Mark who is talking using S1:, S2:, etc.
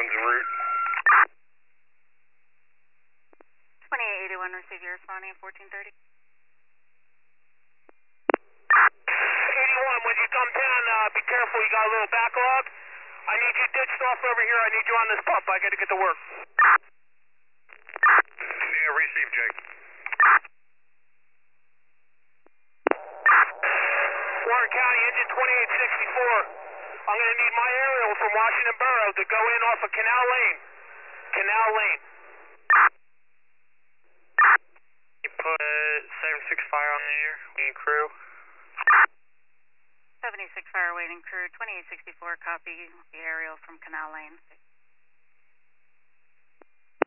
S1: one's en route.
S2: 2881, receive your responding at 1430.
S3: 81, when you come down, be careful, you got a little backlog. I need you ditched off over here, I need you on this pump, I gotta get to work.
S1: Yeah, receive, Jake.
S3: Warren County, engine 2864. I'm gonna need my aerial from Washington Borough to go in off of Canal Lane. Canal Lane.
S1: You put 76 fire on the air, waiting crew.
S2: 76 fire waiting crew, 2864, copy the aerial from Canal Lane.